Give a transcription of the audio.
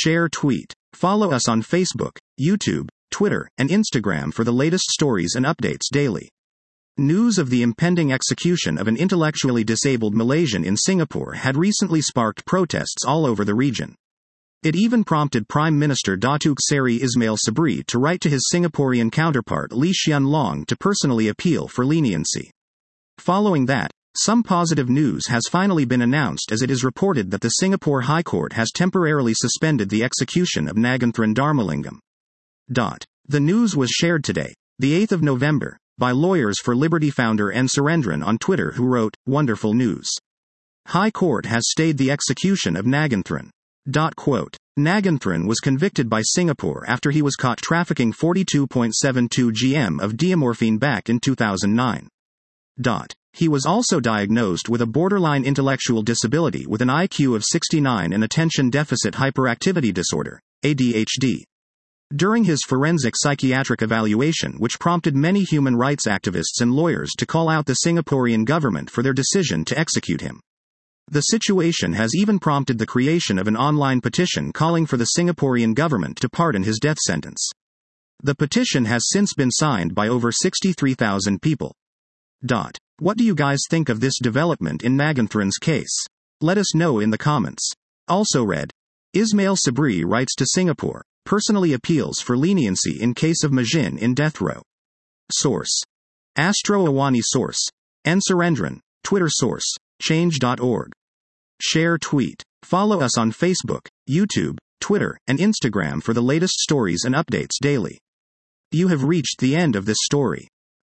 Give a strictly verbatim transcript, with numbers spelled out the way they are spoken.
Share tweet. Follow us on Facebook, YouTube, Twitter, and Instagram for the latest stories and updates daily. News of the impending execution of an intellectually disabled Malaysian in Singapore had recently sparked protests all over the region. It even prompted Prime Minister Datuk Seri Ismail Sabri to write to his Singaporean counterpart Lee Hsien Loong to personally appeal for leniency. Following that, some positive news has finally been announced, as it is reported that the Singapore High Court has temporarily suspended the execution of Naganthran Dharmalingam. The news was shared today, the eighth of November, by Lawyers for Liberty founder N. Surendran on Twitter, who wrote, "Wonderful news. High Court has stayed the execution of Naganthran." Quote, Naganthran was convicted by Singapore after he was caught trafficking forty-two point seven two grams of diamorphine back in two thousand nine. He was also diagnosed with a borderline intellectual disability with an I Q of sixty-nine and attention deficit hyperactivity disorder, A D H D. During his forensic psychiatric evaluation, which prompted many human rights activists and lawyers to call out the Singaporean government for their decision to execute him. The situation has even prompted the creation of an online petition calling for the Singaporean government to pardon his death sentence. The petition has since been signed by over sixty-three thousand people. What do you guys think of this development in Naganthran's case? Let us know in the comments. Also read, Ismail Sabri writes to Singapore, personally appeals for leniency in case of Majin in death row. Source. Astro Awani. Source. N. Surendran. Twitter. Source. Change dot org. Share tweet. Follow us on Facebook, YouTube, Twitter, and Instagram for the latest stories and updates daily. You have reached the end of this story.